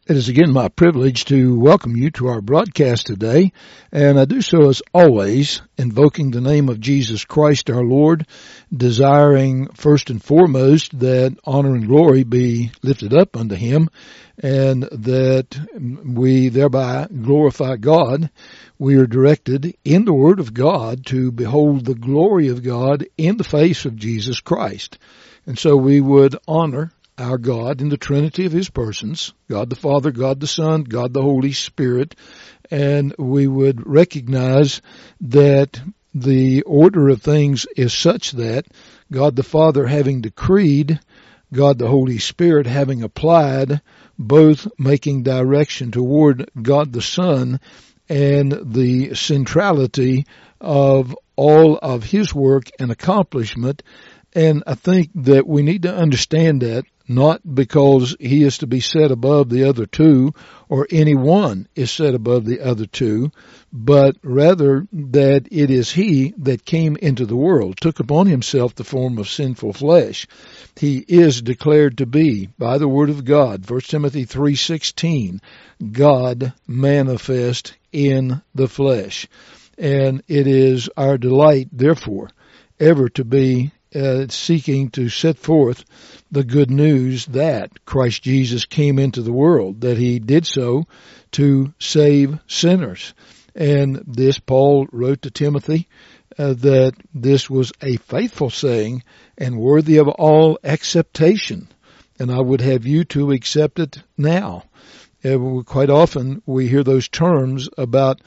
It is again my privilege to welcome you to our broadcast today, and I do so as always, invoking the name of Jesus Christ our Lord, desiring first and foremost that honor and glory be lifted up unto Him, and that we thereby glorify God. We are directed in the Word of God to behold the glory of God in the face of Jesus Christ. And so we would honor our God in the Trinity of His persons, God the Father, God the Son, God the Holy Spirit, and we would recognize that the order of things is such that God the Father having decreed, God the Holy Spirit having applied, both making direction toward God the Son and the centrality of all of His work and accomplishment. And I think that we need to understand that, not because He is to be set above the other two, or any one is set above the other two, but rather that it is He that came into the world, took upon Himself the form of sinful flesh. He is declared to be, by the Word of God, 1 Timothy 3:16, God manifest in the flesh. And it is our delight, therefore, ever to be seeking to set forth the good news that Christ Jesus came into the world, that He did so to save sinners. And this Paul wrote to Timothy, that this was a faithful saying and worthy of all acceptation. And I would have you to accept it now. Quite often we hear those terms about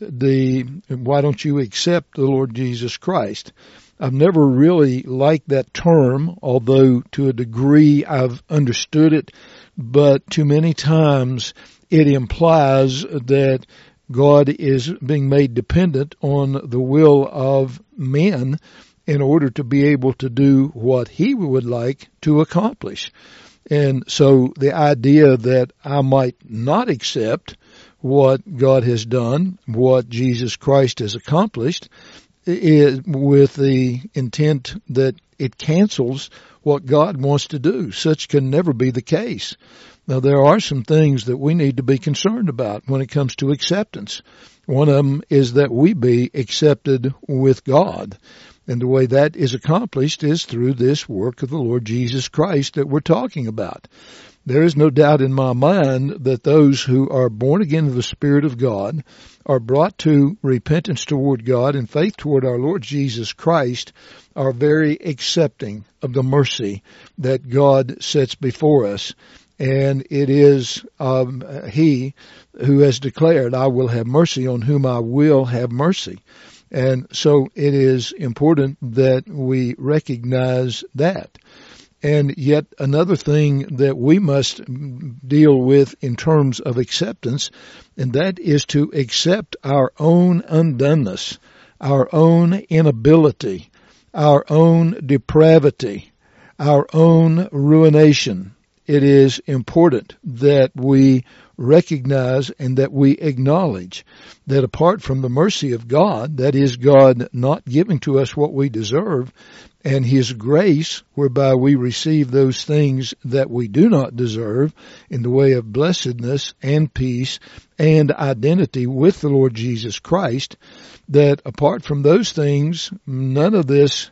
why don't you accept the Lord Jesus Christ? I've never really liked that term, although to a degree I've understood it, but too many times it implies that God is being made dependent on the will of men in order to be able to do what He would like to accomplish. And so the idea that I might not accept what God has done, what Jesus Christ has accomplished, is with the intent that it cancels what God wants to do. Such can never be the case. Now, there are some things that we need to be concerned about when it comes to acceptance. One of them is that we be accepted with God. And the way that is accomplished is through this work of the Lord Jesus Christ that we're talking about. There is no doubt in my mind that those who are born again of the Spirit of God are brought to repentance toward God and faith toward our Lord Jesus Christ are very accepting of the mercy that God sets before us. And it is He who has declared, I will have mercy on whom I will have mercy. And so it is important that we recognize that. And yet another thing that we must deal with in terms of acceptance, and that is to accept our own undoneness, our own inability, our own depravity, our own ruination. It is important that we recognize and that we acknowledge that apart from the mercy of God, that is God not giving to us what we deserve, and His grace whereby we receive those things that we do not deserve in the way of blessedness and peace and identity with the Lord Jesus Christ, that apart from those things, none of this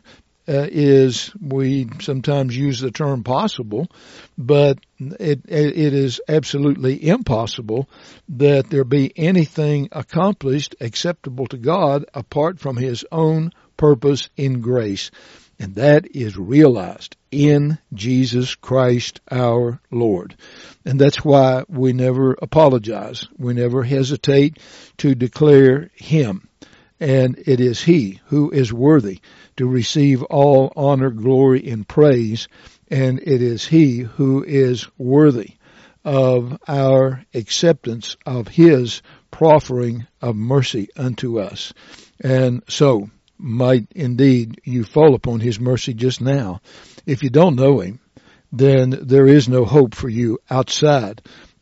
we sometimes use the term possible, but it is absolutely impossible that there be anything accomplished acceptable to God apart from His own purpose in grace. And that is realized in Jesus Christ our Lord. And that's why we never apologize. We never hesitate to declare Him. And it is He who is worthy to receive all honor, glory, and praise. And it is He who is worthy of our acceptance of His proffering of mercy unto us. And so might indeed you fall upon His mercy just now. If you don't know Him, then there is no hope for you outside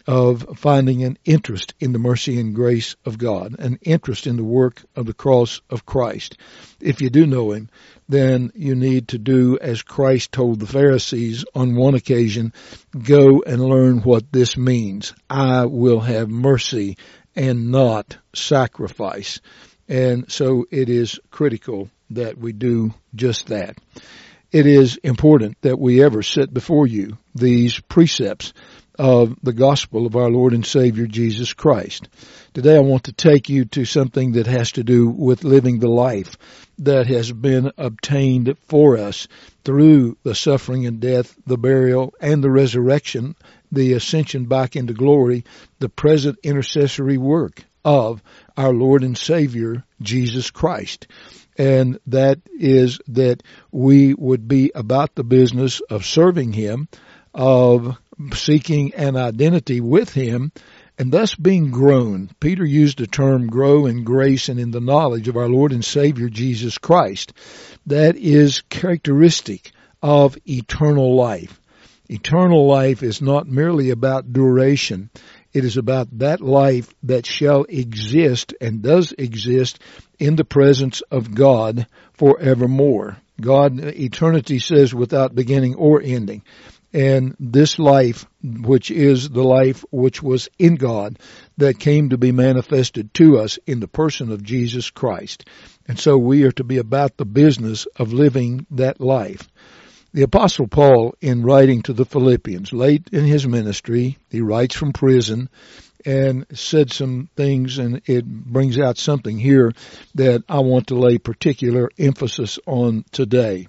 of finding an interest in the mercy and grace of God, an interest in the work of the cross of Christ. If you do know him, then you need to do as Christ told the Pharisees on one occasion, go and learn what this means. I will have mercy and not sacrifice. And so it is critical that we do just that. It is important that we ever set before you these precepts of the gospel of our Lord and Savior Jesus Christ. Today I want to take you to something that has to do with living the life that has been obtained for us through the suffering and death, the burial, and the resurrection, the ascension back into glory, the present intercessory work of our Lord and Savior Jesus Christ. And that is that we would be about the business of serving him, of seeking an identity with him, and thus being grown. Peter used the term grow in grace and in the knowledge of our Lord and Savior Jesus Christ. That is characteristic of eternal life. Eternal life is not merely about duration. It is about that life that shall exist and does exist in the presence of God forevermore. God, eternity says without beginning or ending. And this life, which is the life which was in God, that came to be manifested to us in the person of Jesus Christ. And so we are to be about the business of living that life. The Apostle Paul, in writing to the Philippians, late in his ministry, he writes from prison and said some things, and it brings out something here that I want to lay particular emphasis on today.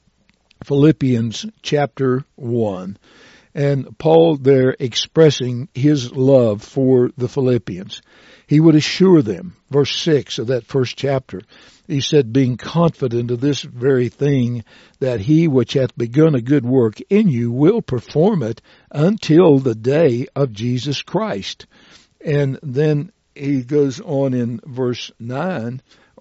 Philippians chapter 1. And Paul there expressing his love for the Philippians. He would assure them, verse 6 of that first chapter, he said, being confident of this very thing, that he which hath begun a good work in you will perform it until the day of Jesus Christ. And then he goes on in verse 9,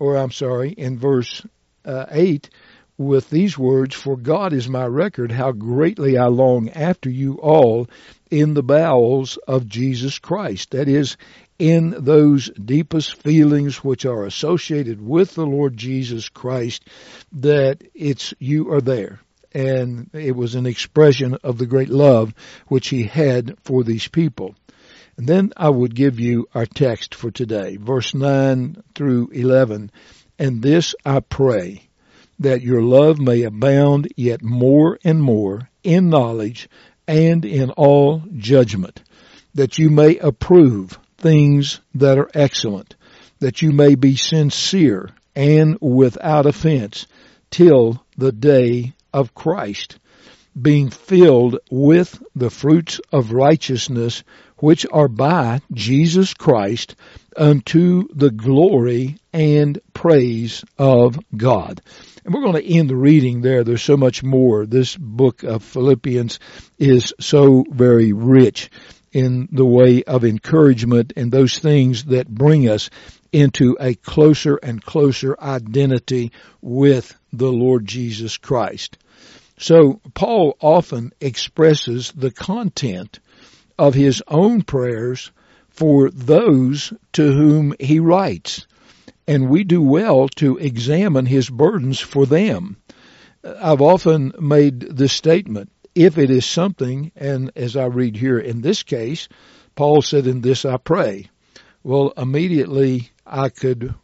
in verse 8, with these words, for God is my record, how greatly I long after you all in the bowels of Jesus Christ. That is, in those deepest feelings which are associated with the Lord Jesus Christ, that you are there. And it was an expression of the great love which he had for these people. And then I would give you our text for today, verse 9 through 11. And this I pray, that your love may abound yet more and more in knowledge and in all judgment, that you may approve things that are excellent, that you may be sincere and without offense till the day of Christ, being filled with the fruits of righteousness which are by Jesus Christ unto the glory and praise of God. And we're going to end the reading there. There's so much more. This book of Philippians is so very rich in the way of encouragement and those things that bring us into a closer and closer identity with the Lord Jesus Christ. So Paul often expresses the content of his own prayers for those to whom he writes. And we do well to examine his burdens for them. I've often made this statement, if it is something, and as I read here in this case, Paul said, in this I pray. Well, immediately I could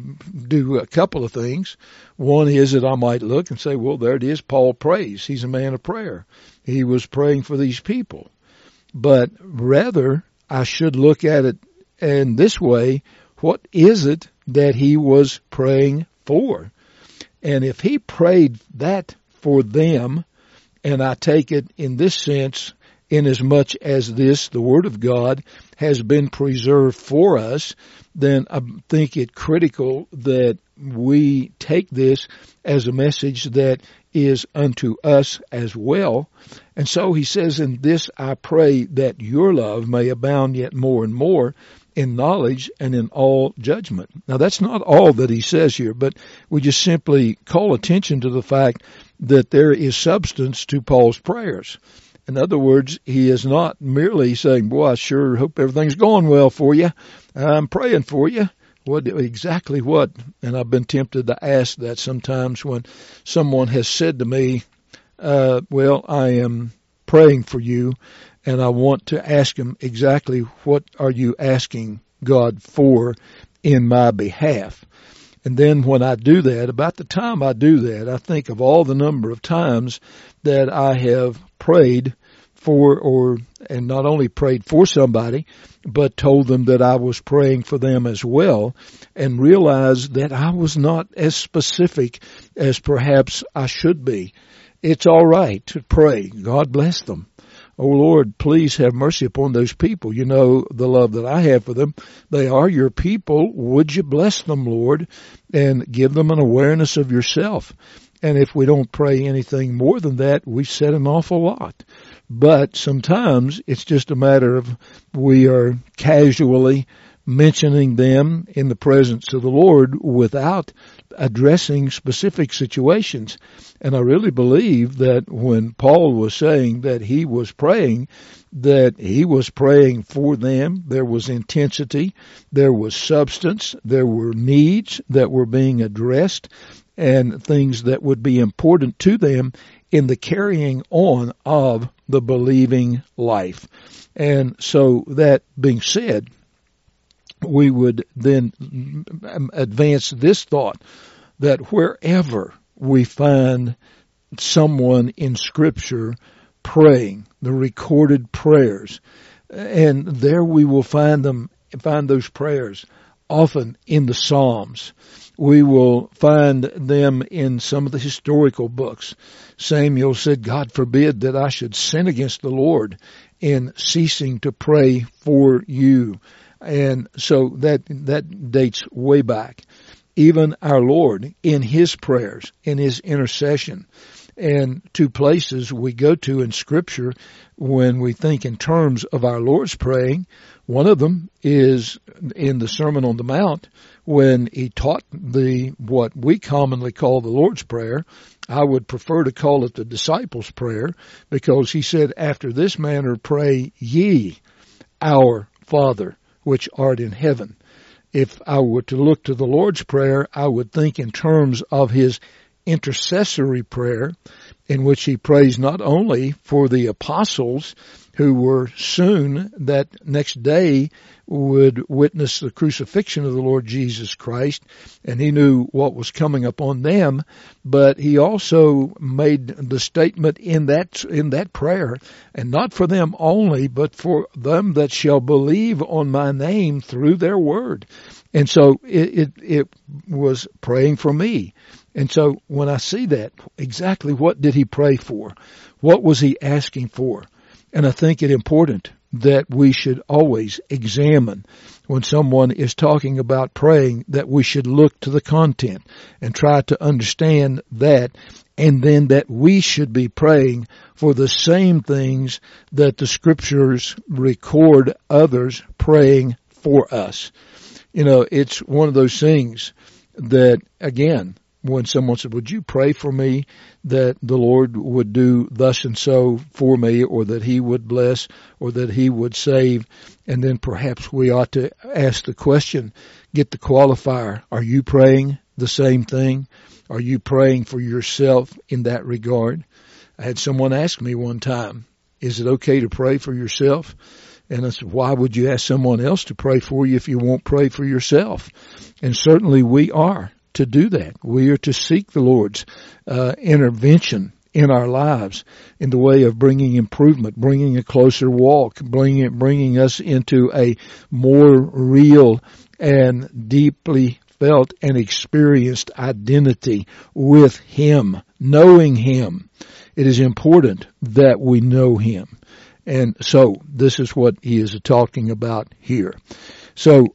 do a couple of things. One is that I might look and say, well, there it is, Paul prays. He's a man of prayer. He was praying for these people. But rather, I should look at it in this way, what is it that he was praying for? And if he prayed that for them, and I take it in this sense, in as much as this, the Word of God, has been preserved for us, then I think it critical that we take this as a message that is unto us as well. And so he says, in this I pray that your love may abound yet more and more in knowledge and in all judgment. Now that's not all that he says here, but we just simply call attention to the fact that there is substance to Paul's prayers. In other words, he is not merely saying, boy, I sure hope everything's going well for you. I'm praying for you. Exactly what? And I've been tempted to ask that sometimes when someone has said to me, well, I am praying for you, and I want to ask him exactly what are you asking God for in my behalf. And then when I do that, about the time I do that, I think of all the number of times that I have prayed for, and not only prayed for somebody, but told them that I was praying for them as well, and realized that I was not as specific as perhaps I should be. It's all right to pray. God bless them. Oh Lord, please have mercy upon those people. You know the love that I have for them. They are your people. Would you bless them, Lord, and give them an awareness of yourself? And if we don't pray anything more than that, we've said an awful lot. But sometimes it's just a matter of we are casually mentioning them in the presence of the Lord without addressing specific situations. And I really believe that when Paul was saying that he was praying for them. There was intensity, there was substance, there were needs that were being addressed, and things that would be important to them in the carrying on of the believing life. And so that being said, we would then advance this thought that wherever we find someone in Scripture praying, the recorded prayers, and there we will find those prayers often in the Psalms. We will find them in some of the historical books. Samuel said, God forbid that I should sin against the Lord in ceasing to pray for you. And so that dates way back. Even our Lord in his prayers, in his intercession, and two places we go to in Scripture when we think in terms of our Lord's praying. One of them is in the Sermon on the Mount when he taught what we commonly call the Lord's Prayer. I would prefer to call it the disciples' prayer, because he said, after this manner pray ye, our Father, which art in heaven. If I were to look to the Lord's Prayer, I would think in terms of his intercessory prayer, in which he prays not only for the apostles who were soon that next day would witness the crucifixion of the Lord Jesus Christ, and he knew what was coming upon them, but he also made the statement in that prayer, and not for them only, but for them that shall believe on my name through their word. And so it was praying for me. And so when I see that, exactly what did he pray for? What was he asking for? And I think it important that we should always examine when someone is talking about praying, that we should look to the content and try to understand that, and then that we should be praying for the same things that the Scriptures record others praying for us. You know, it's one of those things that, again, when someone said, would you pray for me that the Lord would do thus and so for me, or that he would bless, or that he would save? And then perhaps we ought to ask the question, get the qualifier. Are you praying the same thing? Are you praying for yourself in that regard? I had someone ask me one time, is it okay to pray for yourself? And I said, why would you ask someone else to pray for you if you won't pray for yourself? And certainly we are to do that. We are to seek the Lord's intervention in our lives in the way of bringing improvement, bringing a closer walk, bringing us into a more real and deeply felt and experienced identity with Him, knowing Him. It is important that we know Him. And so this is what he is talking about here. So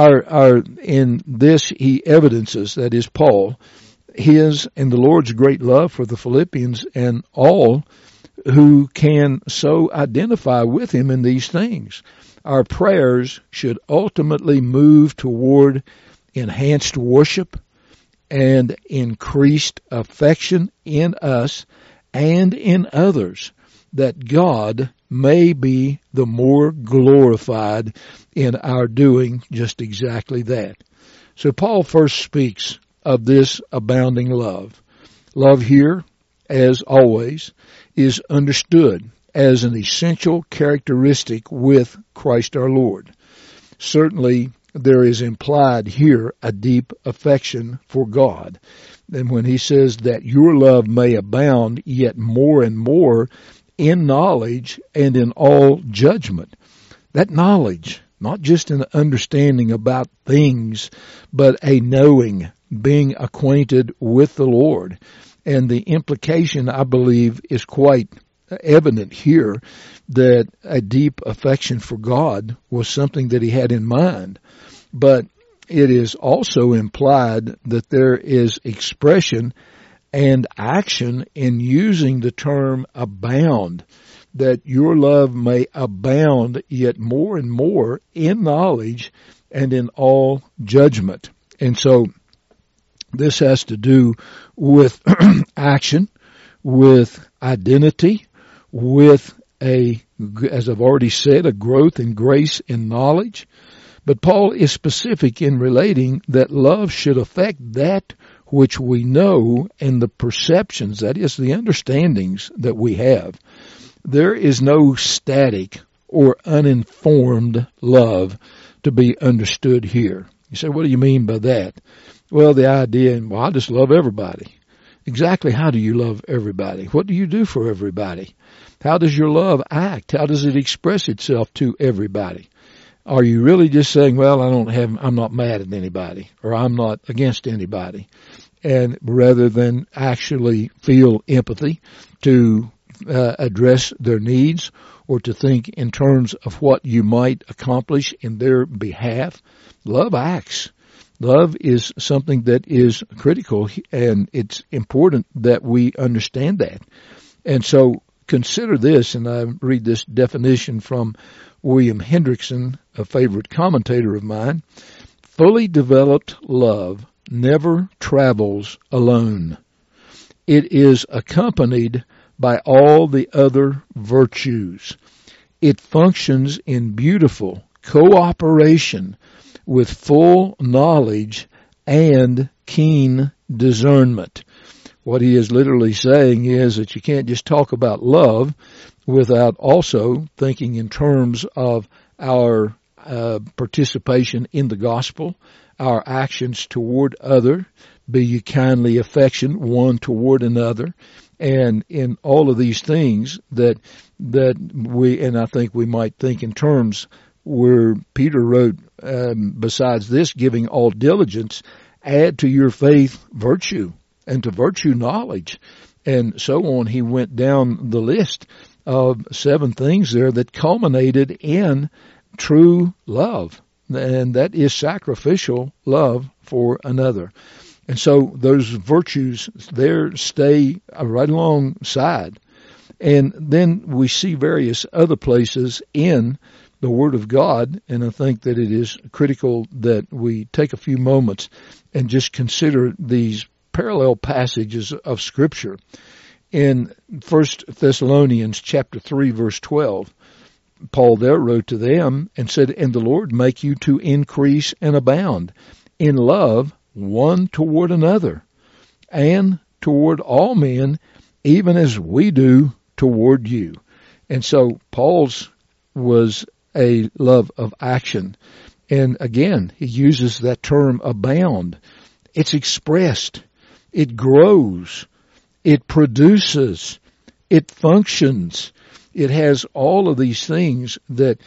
in this he evidences, that is Paul, his and the Lord's great love for the Philippians and all who can so identify with him in these things. Our prayers should ultimately move toward enhanced worship and increased affection in us and in others that God may be the more glorified in our doing just exactly that. So Paul first speaks of this abounding love. Love here, as always, is understood as an essential characteristic with Christ our Lord. Certainly, there is implied here a deep affection for God. And when he says that your love may abound yet more and more in knowledge and in all judgment, that knowledge, not just an understanding about things, but a knowing, being acquainted with the Lord. And the implication, I believe, is quite evident here that a deep affection for God was something that he had in mind. But it is also implied that there is expression and action in using the term abound, that your love may abound yet more and more in knowledge and in all judgment. And so this has to do with action, with identity, with as I've already said, a growth in grace and knowledge. But Paul is specific in relating that love should affect that which we know and the perceptions, that is, the understandings that we have. There is no static or uninformed love to be understood here. You say, what do you mean by that? Well, the idea, I just love everybody. Exactly how do you love everybody? What do you do for everybody? How does your love act? How does it express itself to everybody? Are you really just saying, well, I'm not mad at anybody, or I'm not against anybody, and rather than actually feel empathy to address their needs or to think in terms of what you might accomplish in their behalf? Love acts. Love is something that is critical, and it's important that we understand that. And so consider this, and I read this definition from William Hendrickson, a favorite commentator of mine. Fully developed love never travels alone. It is accompanied by all the other virtues. It functions in beautiful cooperation with full knowledge and keen discernment. What he is literally saying is that you can't just talk about love without also thinking in terms of our participation in the gospel, our actions toward other, be ye kindly affection one toward another, and in all of these things that we, and I think we might think in terms where Peter wrote, besides this, giving all diligence, add to your faith virtue, and to virtue knowledge, and so on. He went down the list of 7 things there that culminated in true love, and that is sacrificial love for another. And so those virtues there stay right alongside. And then we see various other places in the Word of God, and I think that it is critical that we take a few moments and just consider these parallel passages of Scripture. In 1 Thessalonians chapter 3, verse 12, Paul there wrote to them and said, "And the Lord make you to increase and abound in love one toward another, and toward all men, even as we do toward you." And so Paul's was a love of action. And again, he uses that term abound. It's expressed. It grows. It produces. It functions. It has all of these things that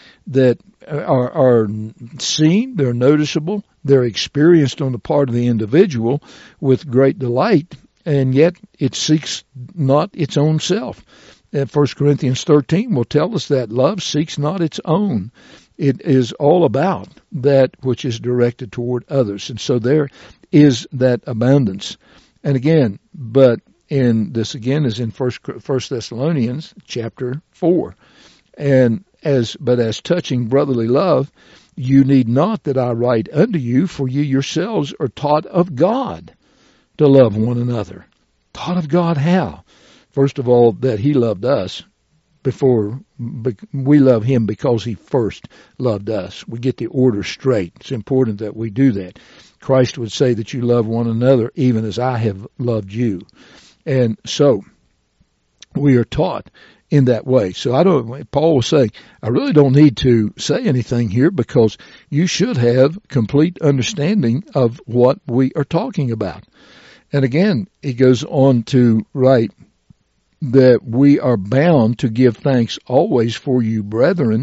are seen, they're noticeable, they're experienced on the part of the individual with great delight, and yet it seeks not its own self. 1 Corinthians 13 will tell us that love seeks not its own. It is all about that which is directed toward others. And so there is that abundance. And again, but in this again is in 1 Thessalonians chapter 4. And as touching brotherly love, you need not that I write unto you, for you yourselves are taught of God to love one another. Taught of God how? First of all, that he loved us we love him because he first loved us. We get the order straight. It's important that we do that. Christ would say that you love one another even as I have loved you. And so we are taught in that way. So Paul was saying, I really don't need to say anything here because you should have complete understanding of what we are talking about. And again, he goes on to write that we are bound to give thanks always for you, brethren,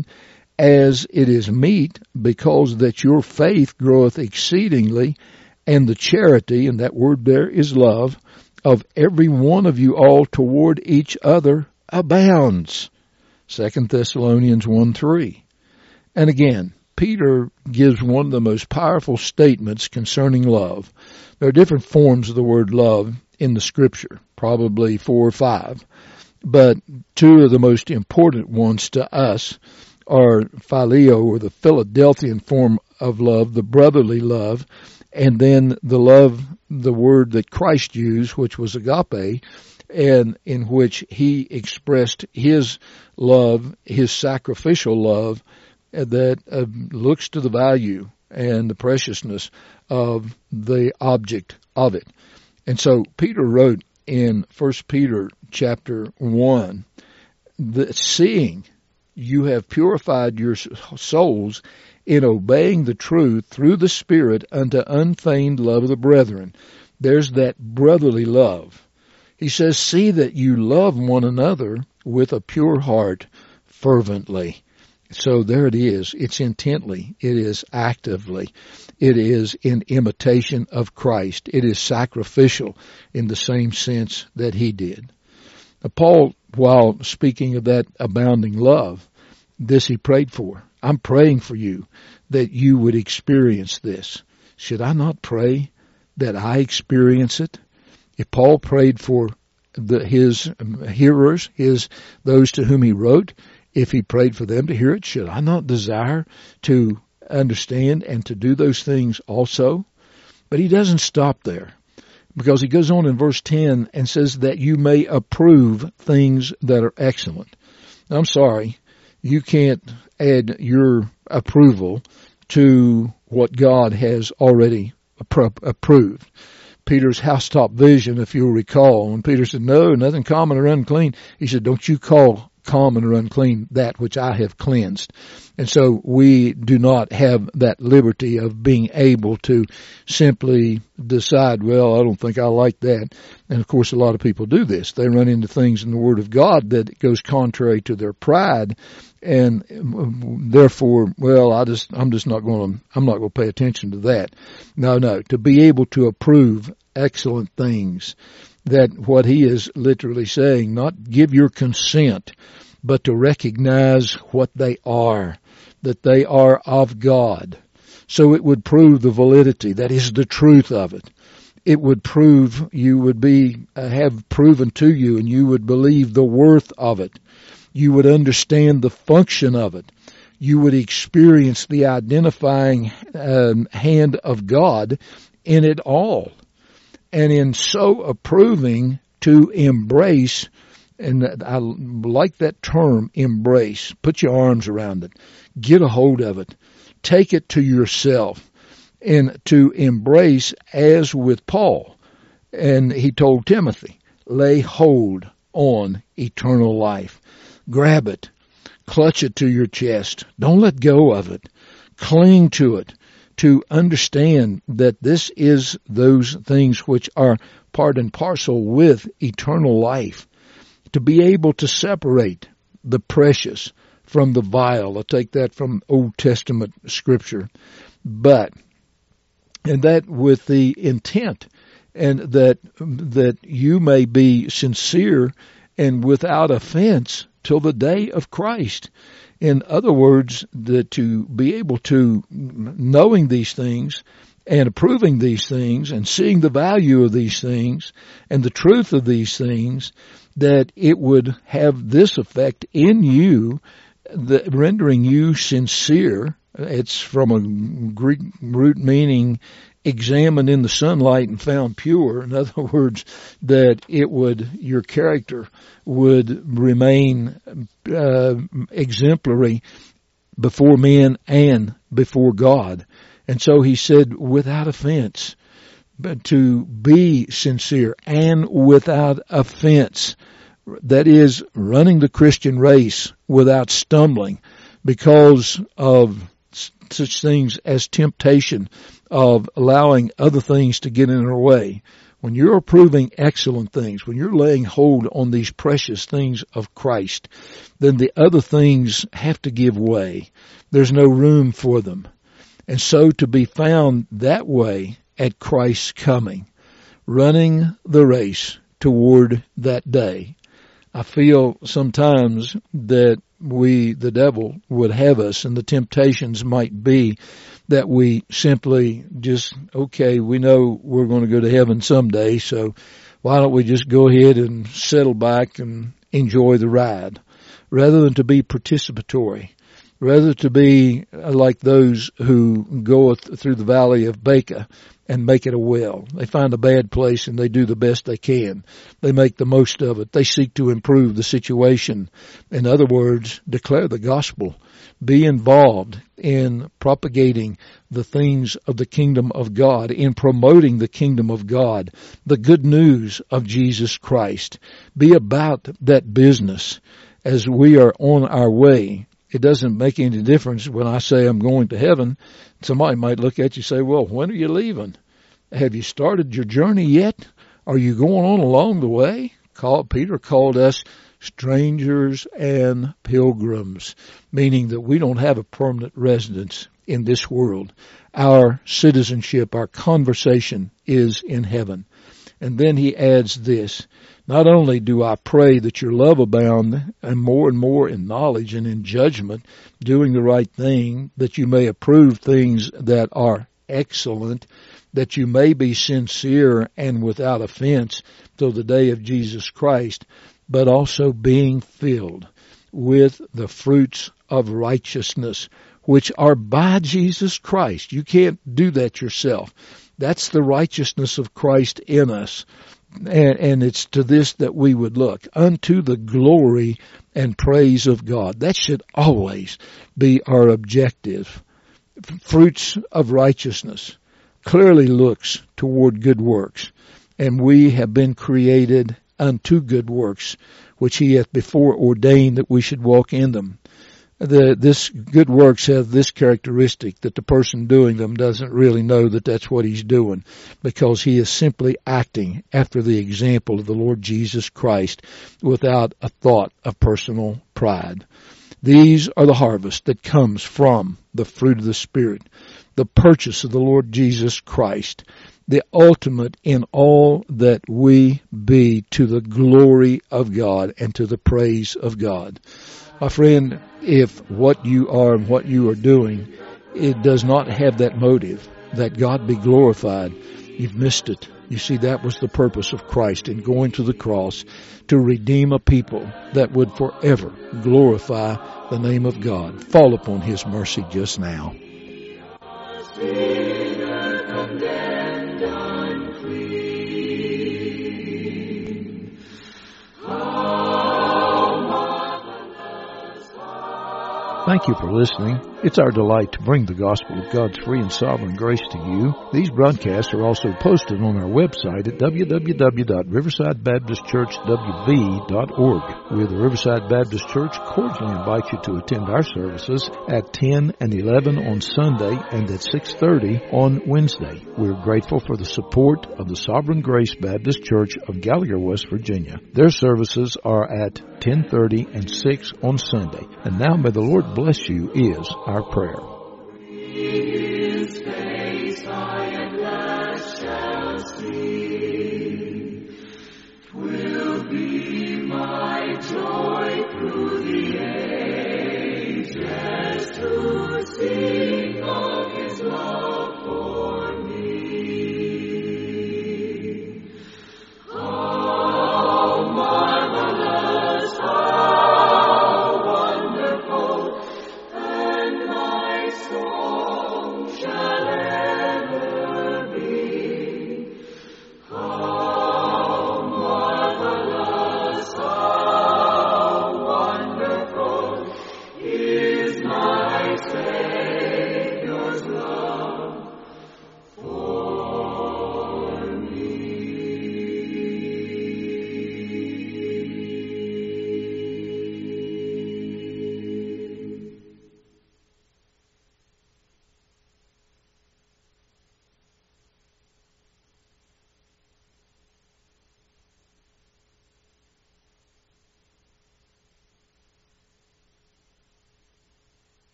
as it is meet, because that your faith groweth exceedingly, and the charity, and that word there is love, of every one of you all toward each other abounds. 2 Thessalonians 1:3. And again, Peter gives one of the most powerful statements concerning love. There are different forms of the word love in the Scripture, probably 4 or 5. But two of the most important ones to us are phileo, or the Philadelphian form of love, the brotherly love, and then the love, the word that Christ used, which was agape, and in which he expressed his love, his sacrificial love, that looks to the value and the preciousness of the object of it. And so Peter wrote in 1 Peter chapter 1, that seeing you have purified your souls in obeying the truth through the Spirit unto unfeigned love of the brethren. There's that brotherly love. He says, see that you love one another with a pure heart fervently. So there it is. It's intently. It is actively. It is in imitation of Christ. It is sacrificial in the same sense that he did. Now, Paul, while speaking of that abounding love, this he prayed for. I'm praying for you that you would experience this. Should I not pray that I experience it? If Paul prayed for his hearers, those to whom he wrote, if he prayed for them to hear it, should I not desire to understand and to do those things also? But he doesn't stop there, because he goes on in verse 10 and says that you may approve things that are excellent. Now, I'm sorry, you can't add your approval to what God has already approved. Peter's housetop vision, if you'll recall, when Peter said, no, nothing common or unclean, he said, don't you call common or unclean that which I have cleansed. And so we do not have that liberty of being able to simply decide, well, I don't think I like that. And of course, a lot of people do this. They run into things in the Word of God that goes contrary to their pride, and therefore, well, I'm not going to pay attention to that. No, to be able to approve excellent things, that what he is literally saying, not give your consent, but to recognize what they are, that they are of God. So it would prove the validity, that is the truth of it. It would prove, you would have proven to you, and you would believe the worth of it. You would understand the function of it. You would experience the identifying hand of God in it all. And in so approving, to embrace, and I like that term, embrace. Put your arms around it. Get a hold of it. Take it to yourself. And to embrace, as with Paul. And he told Timothy, lay hold on eternal life. Grab it. Clutch it to your chest. Don't let go of it. Cling to it. To understand that this is those things which are part and parcel with eternal life. To be able to separate the precious from the vile. I take that from Old Testament scripture. And that with the intent, and that you may be sincere and without offense till the day of Christ. In other words, that to be able to, knowing these things and approving these things and seeing the value of these things and the truth of these things, that it would have this effect in you, rendering you sincere. It's from a Greek root meaning examined in the sunlight and found pure. In other words, that your character would remain exemplary before men and before God. And so he said, without offense, but to be sincere and without offense. That is, running the Christian race without stumbling because of such things as temptation, of allowing other things to get in our way. When you're approving excellent things, when you're laying hold on these precious things of Christ, then the other things have to give way. There's no room for them. And so to be found that way at Christ's coming, running the race toward that day, I feel sometimes that the devil would have us, and the temptations might be that we simply just, okay, we know we're going to go to heaven someday, so why don't we just go ahead and settle back and enjoy the ride, rather than to be participatory, rather to be like those who go through the valley of Baca and make it a well. They find a bad place and they do the best they can. They make the most of it. They seek to improve the situation. In other words, declare the gospel. Be involved in propagating the things of the kingdom of God, in promoting the kingdom of God, the good news of Jesus Christ. Be about that business as we are on our way. It doesn't make any difference when I say I'm going to heaven. Somebody might look at you and say, well, when are you leaving? Have you started your journey yet? Are you going on along the way? Peter called us strangers and pilgrims, meaning that we don't have a permanent residence in this world. Our citizenship, our conversation is in heaven. And then he adds this, not only do I pray that your love abound and more in knowledge and in judgment, doing the right thing, that you may approve things that are excellent, that you may be sincere and without offense till the day of Jesus Christ, but also being filled with the fruits of righteousness, which are by Jesus Christ. You can't do that yourself. That's the righteousness of Christ in us. And it's to this that we would look, unto the glory and praise of God. That should always be our objective. Fruits of righteousness clearly looks toward good works, and we have been created unto good works, which he hath before ordained that we should walk in them. This good works have this characteristic, that the person doing them doesn't really know that that's what he's doing, because he is simply acting after the example of the Lord Jesus Christ without a thought of personal pride. These are the harvest that comes from the fruit of the Spirit, the purchase of the Lord Jesus Christ, the ultimate in all that we be, to the glory of God and to the praise of God. My friend, if what you are and what you are doing, it does not have that motive, that God be glorified, you've missed it. You see, that was the purpose of Christ in going to the cross, to redeem a people that would forever glorify the name of God. Fall upon his mercy just now. Thank you for listening. It's our delight to bring the gospel of God's free and sovereign grace to you. These broadcasts are also posted on our website at www.riversidebaptistchurchwv.org. We of the Riverside Baptist Church cordially invite you to attend our services at 10 and 11 on Sunday and at 6:30 on Wednesday. We're grateful for the support of the Sovereign Grace Baptist Church of Gallagher, West Virginia. Their services are at 10:30 and 6 on Sunday. And now may the Lord bless you is our prayer. His face I at last shall see. 'Twill be my joy through the ages to sing of his love for me. How marvelous, how wonderful, and my song shall